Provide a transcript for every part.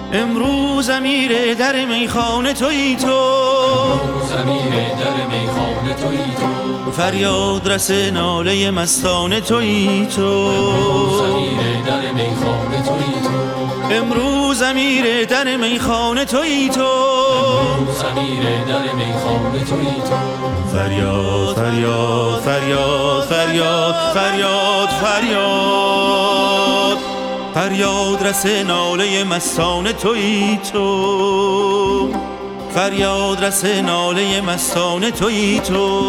امروز امیر در میخانه تویی تو، امروز امیر در میخانه تویی تو، فریاد رس ناله مستانه تویی تو، امروز امیر در میخانه تویی تو، امروز امیر در میخانه تویی تو، امروز امیر در میخانه تویی تو، فریاد فریاد فریاد فریاد فریاد فریاد فریاد رس ناله مستانه تویی تو، فریاد رس ناله مستانه تویی تو.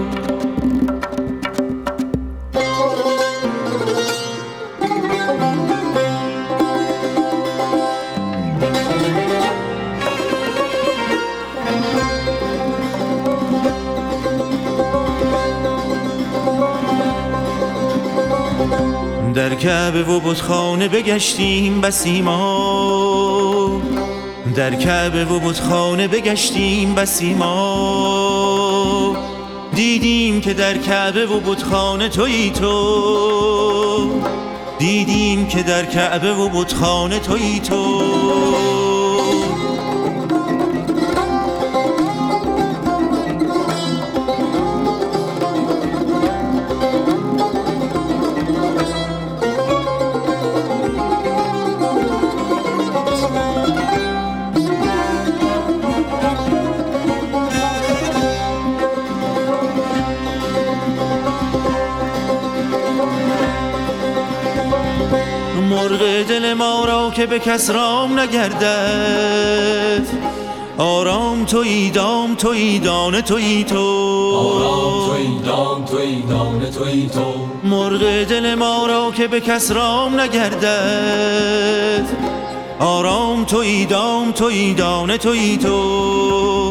در کعبه و بتخانه بگشتیم بسی ما، در کعبه و بتخانه بگشتیم بسی ما، دیدیم که در کعبه و بتخانه تویی تو، دیدیم که در کعبه و بتخانه تویی تو. مرغ دل ما را که به کس رام نگردد، آرام تویی دام تویی دانه تویی تو، آرام تویی دام تویی دانه تویی تو، مرغ دل ما را که به کس رام نگردد، آرام تویی دام تویی دانه تویی تو.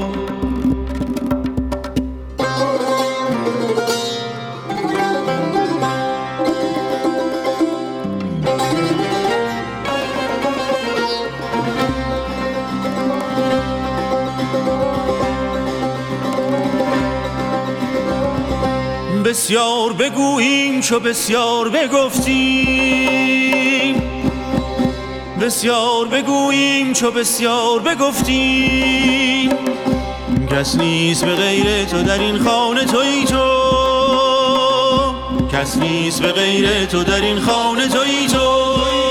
بسیار بگوییم چو بسیار بگفتیم، بسیار بگوییم چو بسیار بگفتیم، کس نیست به غیر تو در این خانه تویی تو، کس نیست به غیر تو در این خانه تویی تو.